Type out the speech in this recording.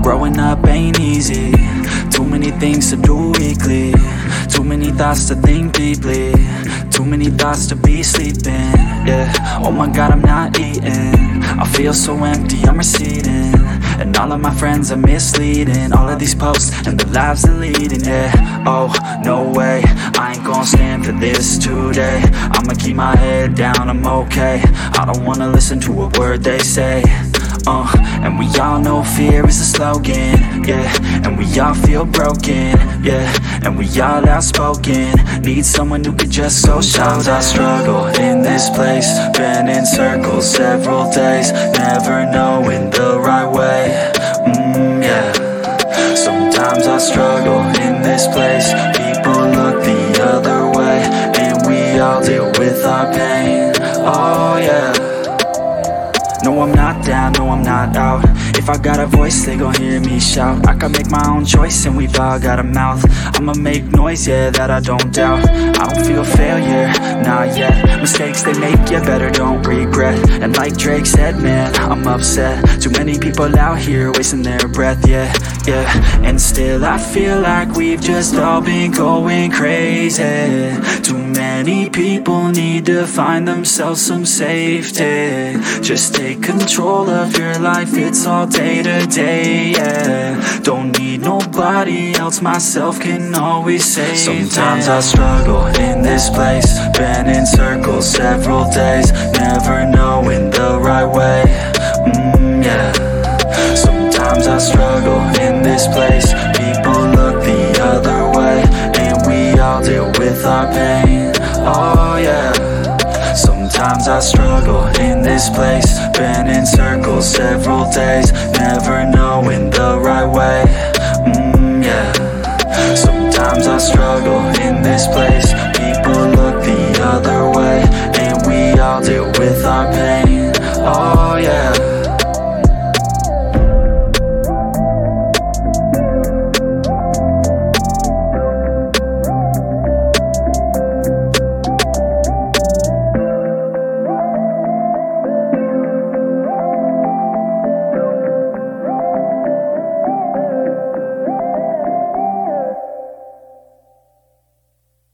Growing up ain't easy. Too many things to do weekly. Too many thoughts to think deeply. Too many thoughts to be sleeping. Yeah, oh my God, I'm not eating. I feel so empty, I'm receding. And all of my friends are misleading. All of these posts and the lives they're leading. Yeah, oh, no way, I ain't gon' stand for this today. I'ma keep my head down, I'm okay. I don't wanna listen to a word they say. And we all know fear is a slogan, yeah. And we all feel broken, yeah. And we all outspoken. Need someone who could just go shout. Sometimes I struggle in this place. Been in circles several days. Never knowing the right way, yeah. Sometimes I struggle in this place. People look the other way. And we all deal with our pain, oh yeah. No, I'm not down, no, I'm not out. If I got a voice, they gon' hear me shout. I can make my own choice and we've all got a mouth. I'ma make noise, yeah, that I don't doubt. I don't feel failure, not yet. Mistakes they make, you better don't regret. And like Drake said, man, I'm upset. Too many people out here wasting their breath, yeah, yeah. And still I feel like we've just all been going crazy. Too many people need to find themselves some safety. Just take control of your life, it's all day to day, yeah. Don't need nobody else, myself can always save. Sometimes I struggle in this place. Been in circles several days. Never knowing the right way, yeah. Sometimes I struggle in this place. People look the other way. And we all deal with our pain, oh yeah. Sometimes I struggle in this place. Been in circles several days. Never knowing the